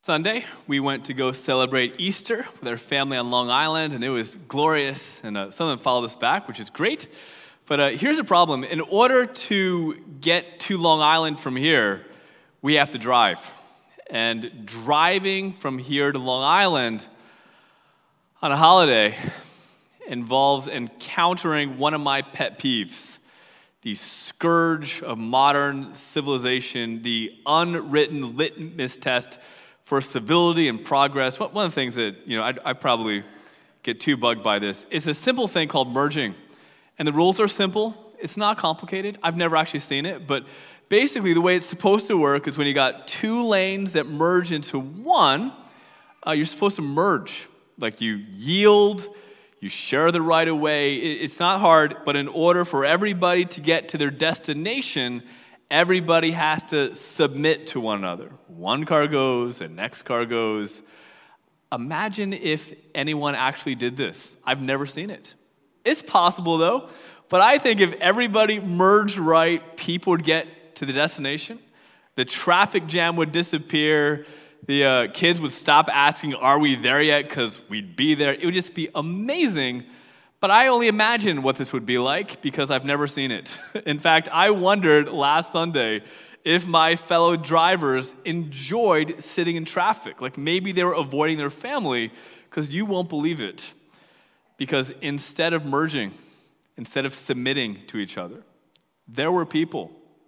Sunday, we went to go celebrate Easter with our family on Long Island, and it was glorious, and some of them followed us back, which is great. But here's a problem. In order to get to Long Island from here, we have to drive. And driving from here to Long Island on a holiday involves encountering one of my pet peeves, the scourge of modern civilization, the unwritten litmus test for civility and progress. One of the things that, I probably get too bugged by this, is a simple thing called merging. And the rules are simple. It's not complicated. I've never actually seen it, but basically the way it's supposed to work is when you got two lanes that merge into one, you're supposed to merge. Like you yield, you share the right of way. It's not hard, but in order for everybody to get to their destination, everybody has to submit to one another. One car goes, and next car goes. Imagine if anyone actually did this. I've never seen it. It's possible, though, but I think if everybody merged right, people would get to the destination. The traffic jam would disappear. The kids would stop asking, are we there yet? Because we'd be there. It would just be amazing. But I only imagine what this would be like because I've never seen it. In fact, I wondered last Sunday if my fellow drivers enjoyed sitting in traffic. Like maybe they were avoiding their family, because you won't believe it. Because instead of merging, instead of submitting to each other, there were people,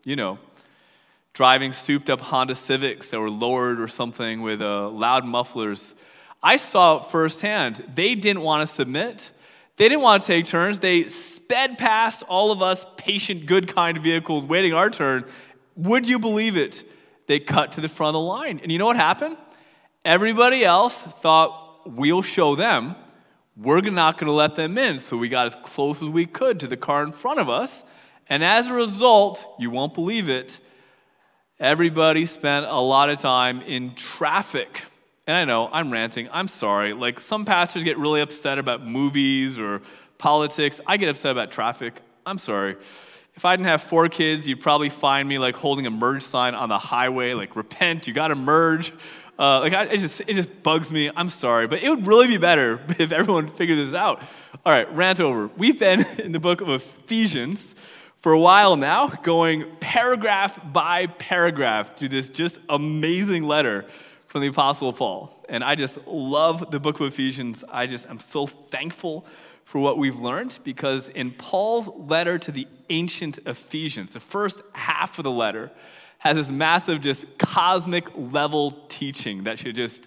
driving souped-up Honda Civics that were lowered or something with loud mufflers. I saw it firsthand. They didn't want to submit. They didn't want to take turns. They sped past all of us patient, good kind of vehicles waiting our turn. Would you believe it? They cut to the front of the line. And you know what happened? Everybody else thought, we'll show them. We're not going to let them in. So we got as close as we could to the car in front of us. And as a result, you won't believe it, everybody spent a lot of time in traffic. And I know, I'm ranting, I'm sorry. Like, some pastors get really upset about movies or politics. I get upset about traffic. I'm sorry. If I didn't have 4 kids, you'd probably find me, holding a merge sign on the highway, repent, you gotta merge. It just bugs me. I'm sorry. But it would really be better if everyone figured this out. All right, rant over. We've been in the book of Ephesians for a while now, going paragraph by paragraph through this just amazing letter from the Apostle Paul. And I just love the book of Ephesians. I'm so thankful for what we've learned, because in Paul's letter to the ancient Ephesians, the first half of the letter has this massive, just cosmic level teaching that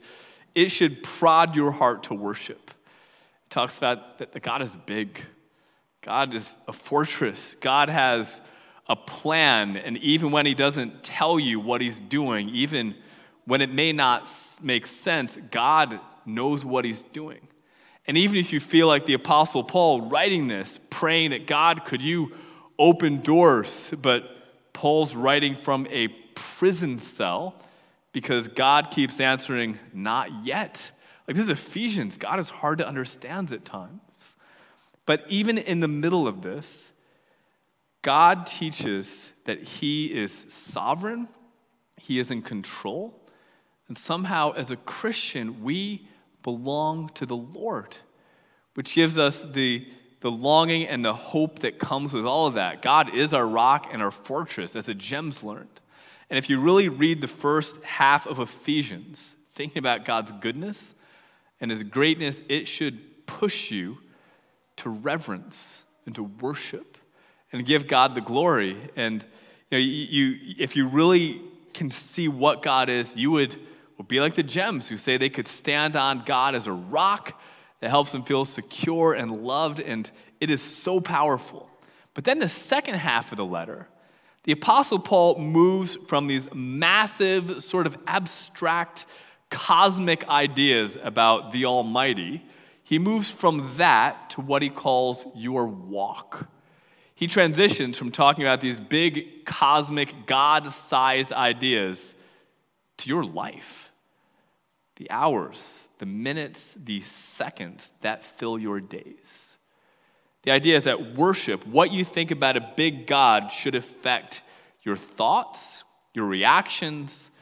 should prod your heart to worship. It talks about that God is big. God is a fortress. God has a plan, and even when he doesn't tell you what he's doing, even when it may not make sense, God knows what he's doing. And even if you feel like the Apostle Paul writing this, praying that God, could you open doors, but Paul's writing from a prison cell because God keeps answering, not yet. This is Ephesians. God is hard to understand at times. But even in the middle of this, God teaches that he is sovereign, he is in control, and somehow as a Christian, we belong to the Lord, which gives us the longing and the hope that comes with all of that. God is our rock and our fortress, as the Gems learned. And if you really read the first half of Ephesians, thinking about God's goodness and his greatness, it should push you to reverence and to worship and give God the glory. And if you really can see what God is, you would be like the Gems, who say they could stand on God as a rock that helps them feel secure and loved, and it is so powerful. But then the second half of the letter, the Apostle Paul moves from these massive, sort of abstract, cosmic ideas about the Almighty. He moves from that to what he calls your walk. He transitions from talking about these big, cosmic, God-sized ideas to your life. The hours, the minutes, the seconds that fill your days. The idea is that worship, what you think about a big God, should affect your thoughts, your reactions,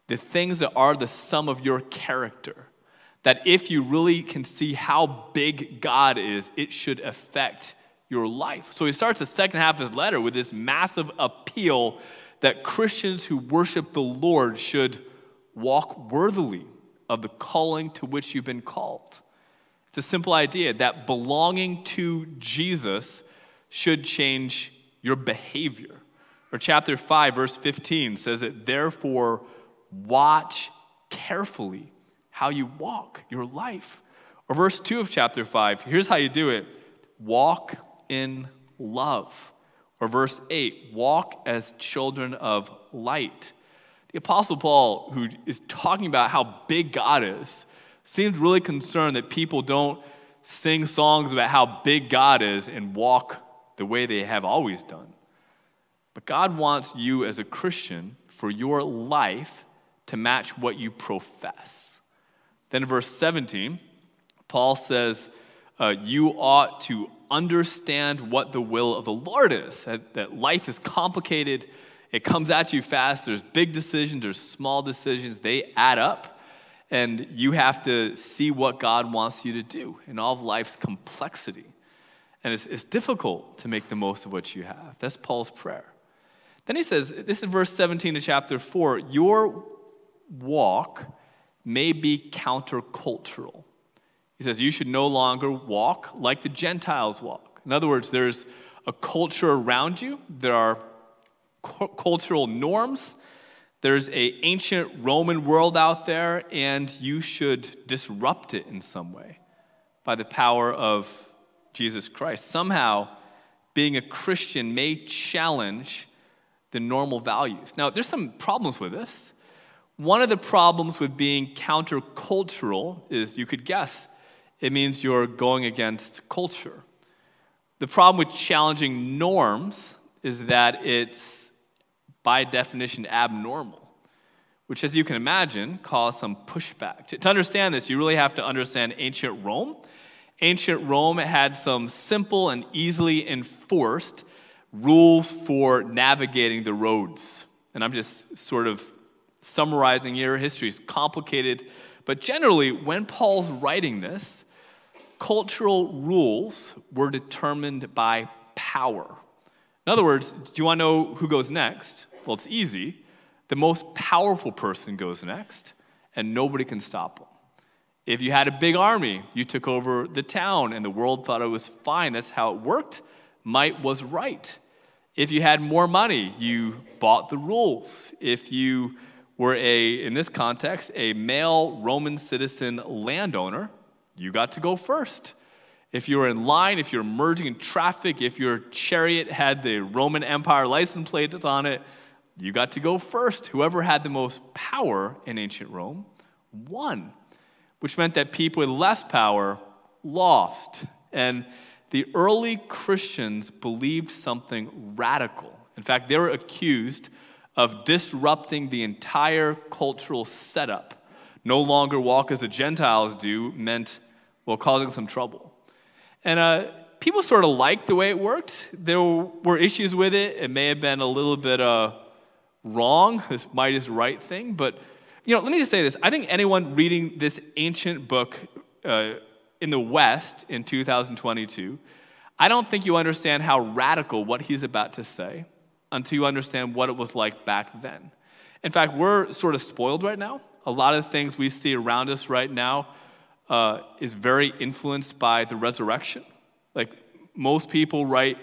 the things that are the sum of your character. That if you really can see how big God is, it should affect your life. So he starts the second half of his letter with this massive appeal that Christians who worship the Lord should walk worthily of the calling to which you've been called. It's a simple idea that belonging to Jesus should change your behavior. Or chapter 5, verse 15 says that, therefore, watch carefully how you walk your life. Or verse 2 of chapter 5, here's how you do it. Walk in love. Or verse 8, walk as children of light. The Apostle Paul, who is talking about how big God is, seems really concerned that people don't sing songs about how big God is and walk the way they have always done. But God wants you as a Christian for your life to match what you profess. Then in verse 17, Paul says, you ought to understand what the will of the Lord is, that life is complicated, it comes at you fast, there's big decisions, there's small decisions, they add up, and you have to see what God wants you to do in all of life's complexity. And it's difficult to make the most of what you have. That's Paul's prayer. Then he says, this is verse 17 of chapter 4, your walk may be countercultural. He says, you should no longer walk like the Gentiles walk. In other words, there's a culture around you. There are cultural norms. There's an ancient Roman world out there, and you should disrupt it in some way by the power of Jesus Christ. Somehow, being a Christian may challenge the normal values. Now, there's some problems with this. One of the problems with being countercultural is, you could guess, it means you're going against culture. The problem with challenging norms is that it's, by definition, abnormal, which, as you can imagine, caused some pushback. To understand this, you really have to understand ancient Rome. Ancient Rome had some simple and easily enforced rules for navigating the roads. And I'm just sort of summarizing here. History is complicated. But generally, when Paul's writing this, cultural rules were determined by power. In other words, do you want to know who goes next? Well, it's easy. The most powerful person goes next, and nobody can stop them. If you had a big army, you took over the town, and the world thought it was fine. That's how it worked. Might was right. If you had more money, you bought the rules. If you were in this context, a male Roman citizen landowner, you got to go first. If you were in line, if you were merging in traffic, if your chariot had the Roman Empire license plate on it, you got to go first. Whoever had the most power in ancient Rome won, which meant that people with less power lost. And the early Christians believed something radical. In fact, they were accused of disrupting the entire cultural setup. No longer walk as the Gentiles do meant, well, causing some trouble. And people sort of liked the way it worked. There were issues with it. It may have been a little bit wrong, this might is right thing. But, let me just say this. I think anyone reading this ancient book in the West in 2022, I don't think you understand how radical what he's about to say until you understand what it was like back then. In fact, we're sort of spoiled right now. A lot of the things we see around us right now is very influenced by the resurrection. Like, most people write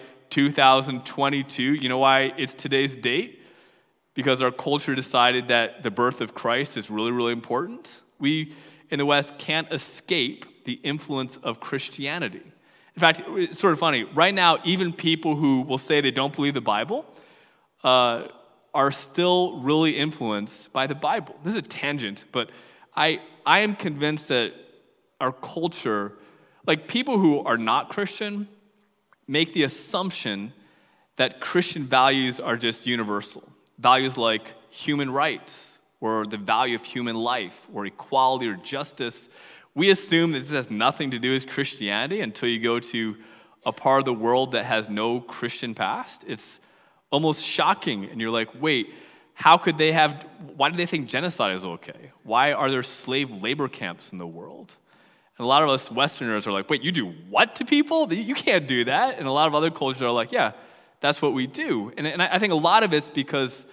2022. You know why it's today's date? Because our culture decided that the birth of Christ is really, really important. We, in the West, can't escape the influence of Christianity. In fact, it's sort of funny. Right now, even people who will say they don't believe the Bible are still really influenced by the Bible. This is a tangent, but I am convinced that our culture, like people who are not Christian, make the assumption that Christian values are just universal. Values like human rights, or the value of human life, or equality, or justice. We assume that this has nothing to do with Christianity until you go to a part of the world that has no Christian past. It's almost shocking, and you're like, wait, why do they think genocide is okay? Why are there slave labor camps in the world? And a lot of us Westerners are like, wait, you do what to people? You can't do that. And a lot of other cultures are like, yeah, that's what we do. And I think a lot of it's because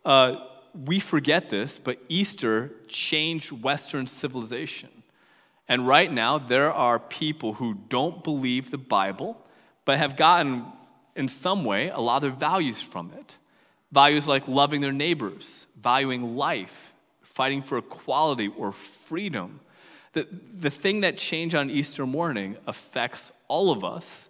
we forget this, but Easter changed Western civilization. And right now, there are people who don't believe the Bible, but have gotten, in some way, a lot of their values from it. Values like loving their neighbors, valuing life, fighting for equality or freedom. The thing that changed on Easter morning affects all of us,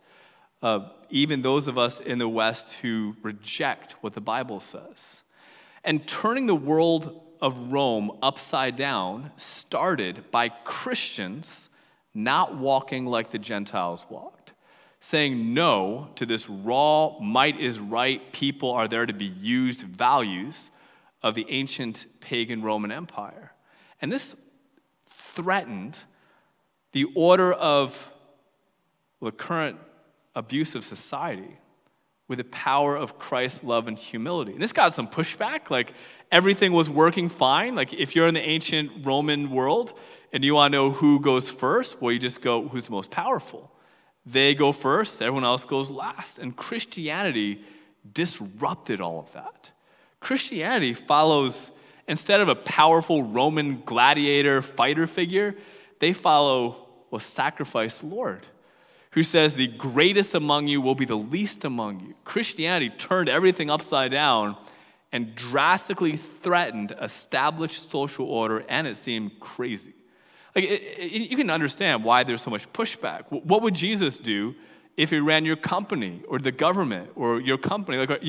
even those of us in the West who reject what the Bible says. And turning the world of Rome upside down started by Christians not walking like the Gentiles walked, saying no to this raw, might is right, people are there to be used values of the ancient pagan Roman Empire. And this threatened the order of the current abusive society with the power of Christ's love and humility. And this got some pushback, like everything was working fine. Like if you're in the ancient Roman world and you want to know who goes first, well, you just go, who's the most powerful? They go first, everyone else goes last. And Christianity disrupted all of that. Christianity follows, instead of a powerful Roman gladiator fighter figure, they follow a sacrificed Lord who says the greatest among you will be the least among you. Christianity turned everything upside down and drastically threatened established social order, and it seemed crazy. Like you can understand why there's so much pushback. What would Jesus do if he ran your company or the government or your company? Like,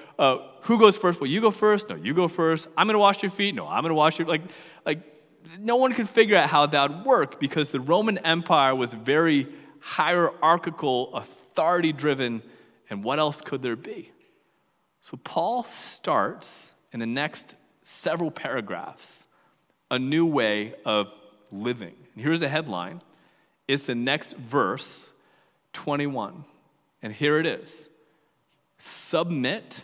who goes first? Well, you go first. No, you go first. I'm going to wash your feet. No, I'm going to wash your like. No one could figure out how that would work because the Roman Empire was very hierarchical, authority-driven, and what else could there be? So Paul starts in the next several paragraphs a new way of living. And here's the headline. It's the next verse, 21. And here it is. Submit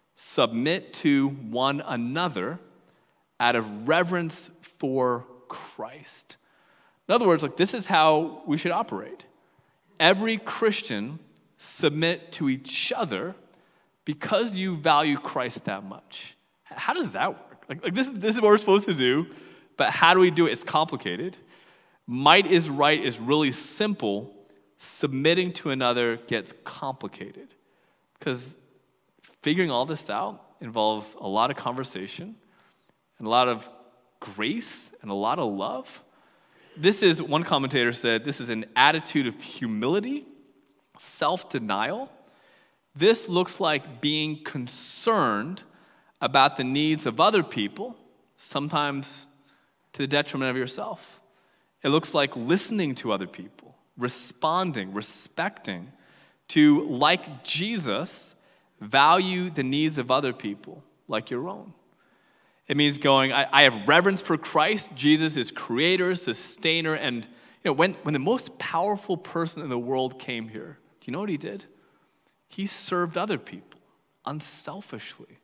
to one another out of reverence for Christ. In other words, like this is how we should operate. Every Christian submit to each other because you value Christ that much. How does that work? Like this is what we're supposed to do, but how do we do it? It's complicated. Might is right is really simple. Submitting to another gets complicated because figuring all this out involves a lot of conversation and a lot of grace and a lot of love. This is, one commentator said, this is an attitude of humility, self-denial. This looks like being concerned about the needs of other people, sometimes to the detriment of yourself. It looks like listening to other people, responding, respecting, to, like Jesus, value the needs of other people like your own. It means going, I have reverence for Christ. Jesus is creator, sustainer, and when the most powerful person in the world came here, do you know what he did? He served other people unselfishly.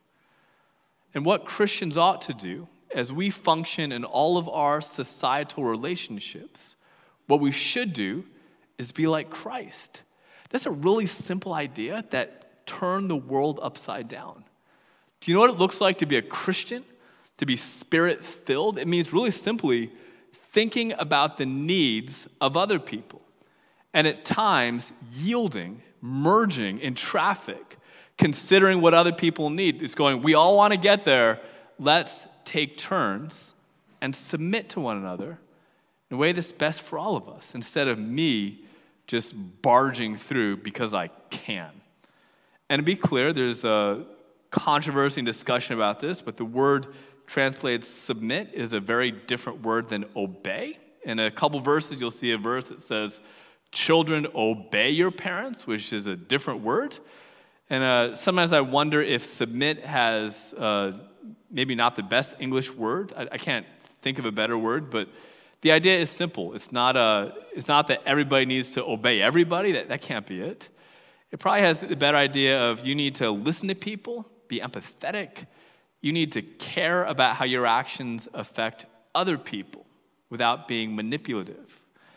And what Christians ought to do as we function in all of our societal relationships, what we should do is be like Christ. That's a really simple idea that turned the world upside down. Do you know what it looks like to be a Christian? To be spirit-filled? It means really simply thinking about the needs of other people. And at times, yielding, merging in traffic, considering what other people need. It's going, we all want to get there. Let's take turns and submit to one another in a way that's best for all of us, instead of me just barging through because I can. And to be clear, there's a controversy and discussion about this, but the word translated submit is a very different word than obey. In a couple verses, you'll see a verse that says, children, obey your parents, which is a different word. And sometimes I wonder if submit has maybe not the best English word. I can't think of a better word, but the idea is simple. It's not that everybody needs to obey everybody. That can't be it. It probably has the better idea of you need to listen to people, be empathetic, You need to care about how your actions affect other people without being manipulative,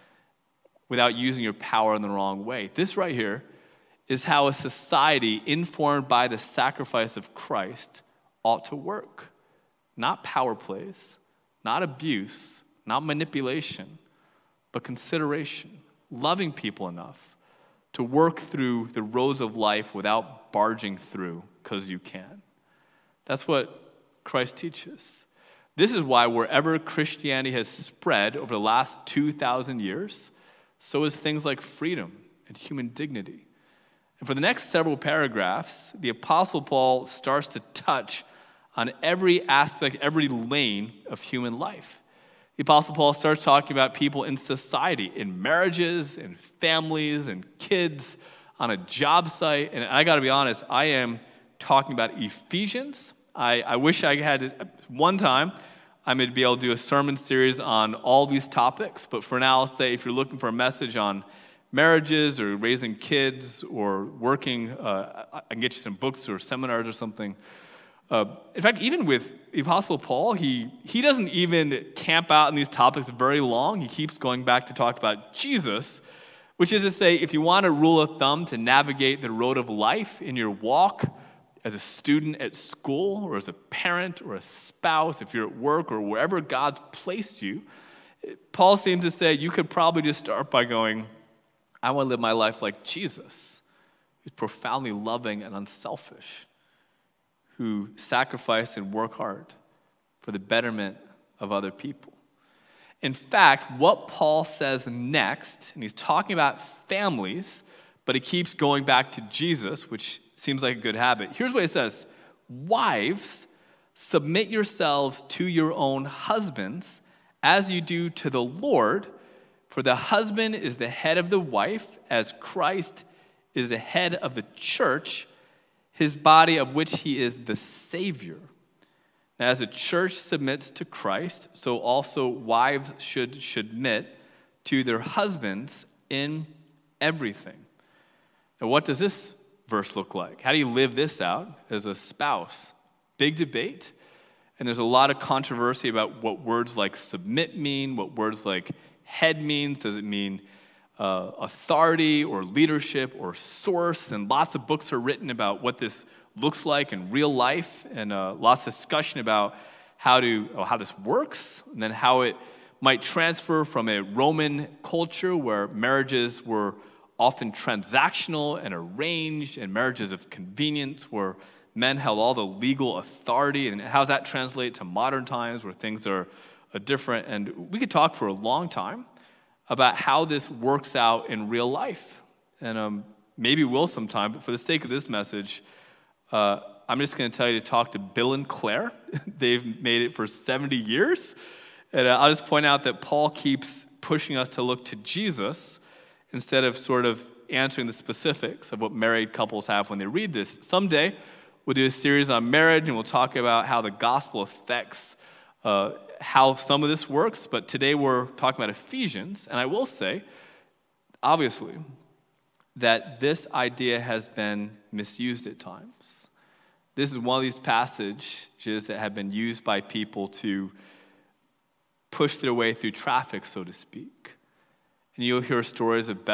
without using your power in the wrong way. This right here is how a society informed by the sacrifice of Christ ought to work. Not power plays, not abuse, not manipulation, but consideration, loving people enough to work through the roads of life without barging through because you can. That's what Christ teaches. This is why wherever Christianity has spread over the last 2,000 years, so is things like freedom and human dignity. And for the next several paragraphs, the Apostle Paul starts to touch on every aspect, every lane of human life. The Apostle Paul starts talking about people in society, in marriages, in families, and kids, on a job site. And I got to be honest, I am talking about Ephesians. I wish I had one time I'm going to be able to do a sermon series on all these topics. But for now, I'll say if you're looking for a message on marriages or raising kids or working, I can get you some books or seminars or something. In fact, even with the Apostle Paul, he doesn't even camp out in these topics very long. He keeps going back to talk about Jesus, which is to say, if you want a rule of thumb to navigate the road of life in your walk as a student at school or as a parent or a spouse, if you're at work or wherever God's placed you, Paul seems to say you could probably just start by going, I want to live my life like Jesus, who's profoundly loving and unselfish, who sacrifice and work hard for the betterment of other people. In fact, what Paul says next, and he's talking about families, but he keeps going back to Jesus, which seems like a good habit. Here's what he says: wives, submit yourselves to your own husbands as you do to the Lord, for the husband is the head of the wife, as Christ is the head of the church, his body of which he is the Savior. Now, as the church submits to Christ, so also wives should submit to their husbands in everything. Now, what does this verse look like? How do you live this out as a spouse? Big debate, and there's a lot of controversy about what words like submit mean, what words like head means. Does it mean authority or leadership or source? And lots of books are written about what this looks like in real life, and lots of discussion about how this works, and then how it might transfer from a Roman culture where marriages were often transactional and arranged, and marriages of convenience where men held all the legal authority, and how does that translate to modern times where things are different. And we could talk for a long time about how this works out in real life. And maybe we'll sometime, but for the sake of this message, I'm just going to tell you to talk to Bill and Claire. They've made it for 70 years. And I'll just point out that Paul keeps pushing us to look to Jesus instead of sort of answering the specifics of what married couples have when they read this. Someday, we'll do a series on marriage, and we'll talk about how the gospel affects how some of this works. But today we're talking about Ephesians, and I will say, obviously, that this idea has been misused at times. This is one of these passages that have been used by people to push their way through traffic, so to speak. And you'll hear stories of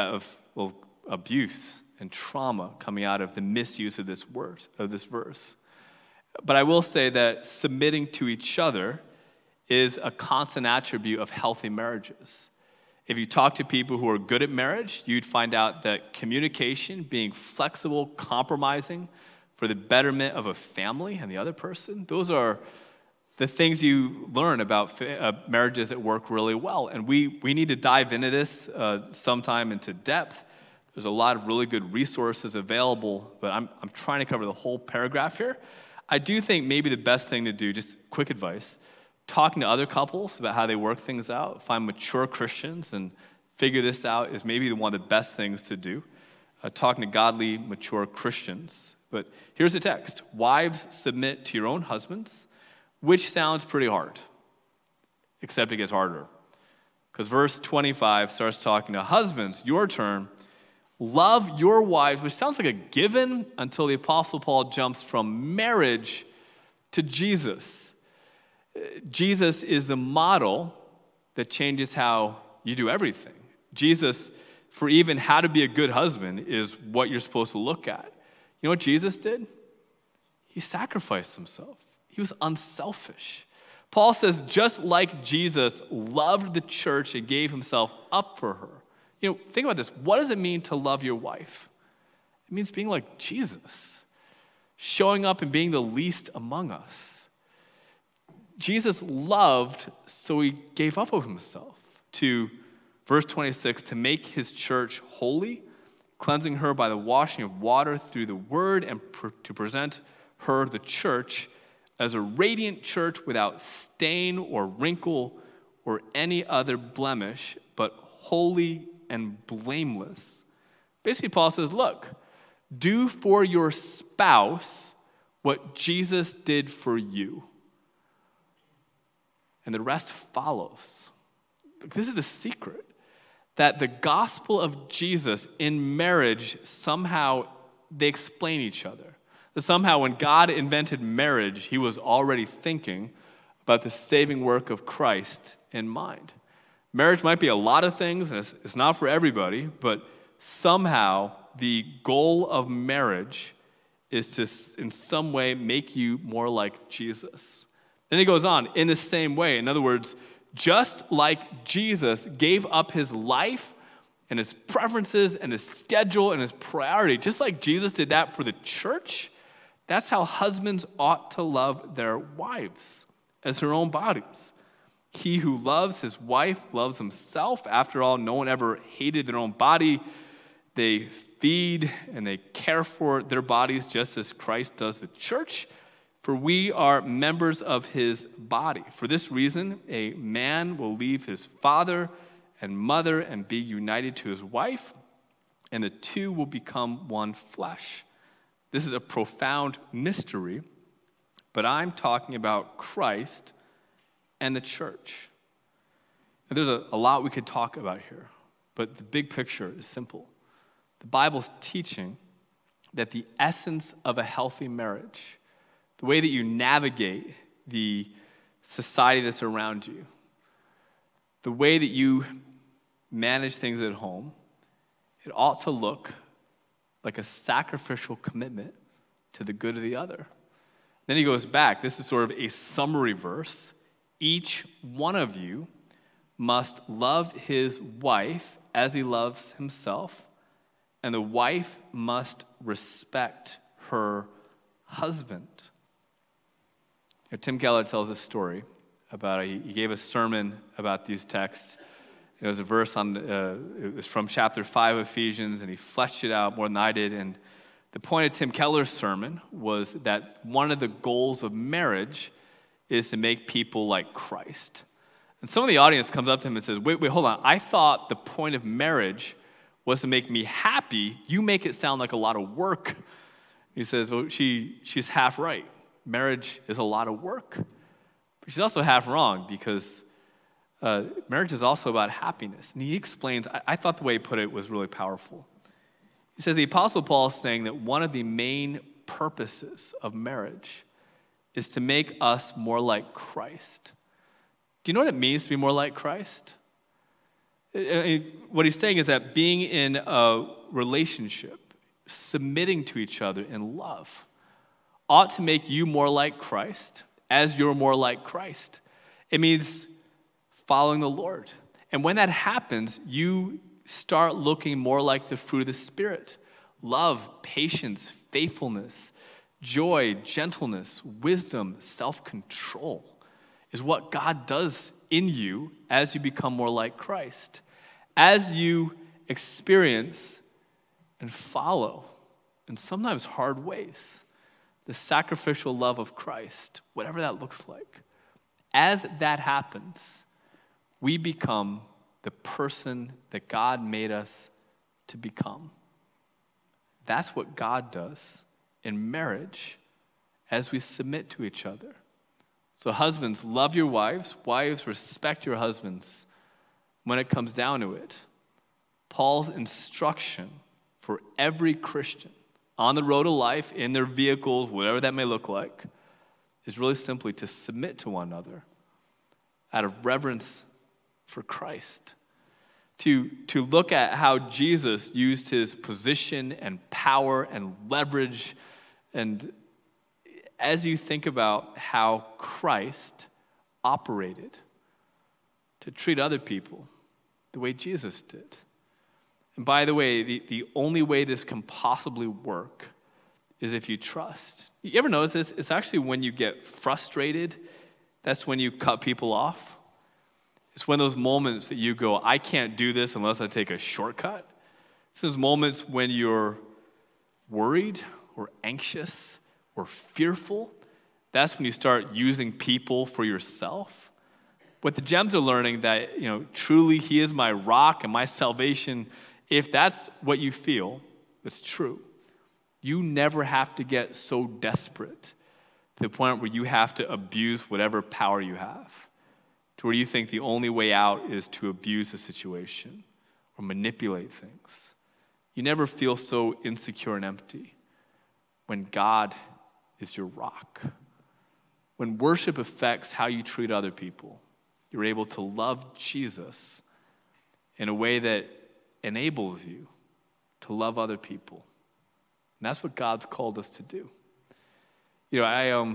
abuse and trauma coming out of the misuse of this verse. But I will say that submitting to each other is a constant attribute of healthy marriages. If you talk to people who are good at marriage, you'd find out that communication, being flexible, compromising for the betterment of a family and the other person, those are the things you learn about marriages that work really well. And we need to dive into this sometime into depth. There's a lot of really good resources available, but I'm trying to cover the whole paragraph here. I do think maybe the best thing to do, just quick advice, talking to other couples about how they work things out, find mature Christians and figure this out is maybe one of the best things to do, talking to godly, mature Christians. But here's the text: wives, submit to your own husbands, which sounds pretty hard, except it gets harder. Because verse 25 starts talking to husbands, your turn, love your wives, which sounds like a given until the Apostle Paul jumps from marriage to Jesus. Jesus is the model that changes how you do everything. Jesus, for even how to be a good husband, is what you're supposed to look at. You know what Jesus did? He sacrificed himself. He was unselfish. Paul says, just like Jesus loved the church and gave himself up for her. You know, think about this. What does it mean to love your wife? It means being like Jesus, showing up and being the least among us. Jesus loved, so he gave up of himself to, verse 26, to make his church holy, cleansing her by the washing of water through the word, and to present her, the church, as a radiant church without stain or wrinkle or any other blemish, but holy and blameless. Basically, Paul says, look, do for your spouse what Jesus did for you. And the rest follows. This is the secret, that the gospel of Jesus in marriage, somehow they explain each other. That somehow when God invented marriage, he was already thinking about the saving work of Christ in mind. Marriage might be a lot of things, and it's not for everybody, but somehow the goal of marriage is to, in some way, make you more like Jesus. Then he goes on, in the same way. In other words, just like Jesus gave up his life and his preferences and his schedule and his priority, just like Jesus did that for the church, that's how husbands ought to love their wives as their own bodies. He who loves his wife loves himself. After all, no one ever hated their own body. They feed and they care for their bodies just as Christ does the church. For we are members of his body. For this reason, a man will leave his father and mother and be united to his wife, and the two will become one flesh. This is a profound mystery, but I'm talking about Christ and the church. Now, there's a lot we could talk about here, but the big picture is simple. The Bible's teaching that the essence of a healthy marriage, the way that you navigate the society that's around you, the way that you manage things at home, it ought to look like a sacrificial commitment to the good of the other. Then he goes back. This is sort of a summary verse. Each one of you must love his wife as he loves himself, and the wife must respect her husband. Tim Keller tells a story about, he gave a sermon about these texts. It was a verse it was from chapter 5 of Ephesians, and he fleshed it out more than I did. And the point of Tim Keller's sermon was that one of the goals of marriage is to make people like Christ. And some of the audience comes up to him and says, wait, hold on. I thought the point of marriage was to make me happy. You make it sound like a lot of work. He says, well, she's half right. Marriage is a lot of work. But she's also half wrong, because marriage is also about happiness. And he explains, I thought the way he put it was really powerful. He says the Apostle Paul is saying that one of the main purposes of marriage is to make us more like Christ. Do you know what it means to be more like Christ? What he's saying is that being in a relationship, submitting to each other in love, ought to make you more like Christ as you're more like Christ. It means following the Lord. And when that happens, you start looking more like the fruit of the Spirit. Love, patience, faithfulness, joy, gentleness, wisdom, self-control is what God does in you as you become more like Christ. As you experience and follow, in sometimes hard ways, the sacrificial love of Christ, whatever that looks like. As that happens, we become the person that God made us to become. That's what God does in marriage as we submit to each other. So husbands, love your wives. Wives, respect your husbands. When it comes down to it, Paul's instruction for every Christian on the road of life, in their vehicles, whatever that may look like, is really simply to submit to one another out of reverence for Christ. To look at how Jesus used his position and power and leverage, and as you think about how Christ operated, to treat other people the way Jesus did. And by the way, the only way this can possibly work is if you trust. You ever notice this? It's actually when you get frustrated, that's when you cut people off. It's when those moments that you go, I can't do this unless I take a shortcut. It's those moments when you're worried or anxious or fearful. That's when you start using people for yourself. But the gems are learning that, truly he is my rock and my salvation. If that's what you feel, it's true. You never have to get so desperate to the point where you have to abuse whatever power you have, to where you think the only way out is to abuse a situation or manipulate things. You never feel so insecure and empty when God is your rock. When worship affects how you treat other people, you're able to love Jesus in a way that enables you to love other people. And that's what God's called us to do. I'm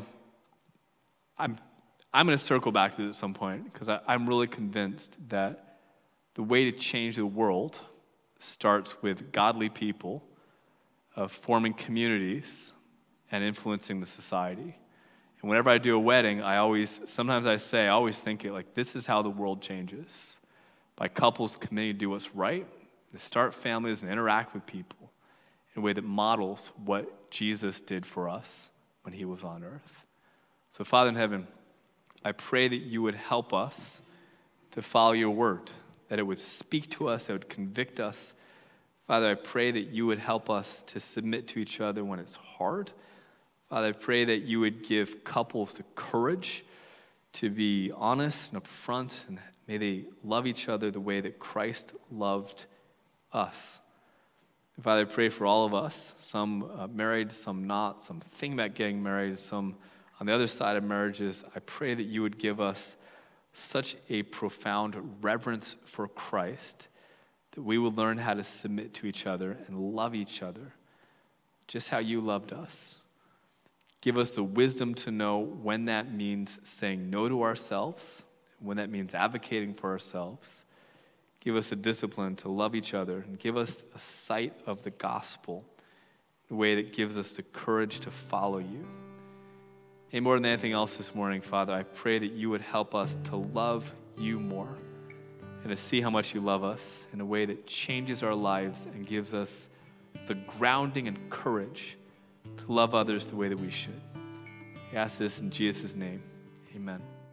going to circle back to this at some point because I'm really convinced that the way to change the world starts with godly people forming communities and influencing the society. And whenever I do a wedding, I always think it like, this is how the world changes. By couples committing to do what's right, to start families and interact with people in a way that models what Jesus did for us when he was on earth. So Father in heaven, I pray that you would help us to follow your word, that it would speak to us, that it would convict us. Father, I pray that you would help us to submit to each other when it's hard. Father, I pray that you would give couples the courage to be honest and upfront, and may they love each other the way that Christ loved us. And Father, I pray for all of us, some married, some not, some think about getting married, some on the other side of marriages. I pray that you would give us such a profound reverence for Christ that we will learn how to submit to each other and love each other just how you loved us. Give us the wisdom to know when that means saying no to ourselves, when that means advocating for ourselves. Give us a discipline to love each other, and give us a sight of the gospel in a way that gives us the courage to follow you. And more than anything else this morning, Father, I pray that you would help us to love you more and to see how much you love us in a way that changes our lives and gives us the grounding and courage to love others the way that we should. We ask this in Jesus' name. Amen.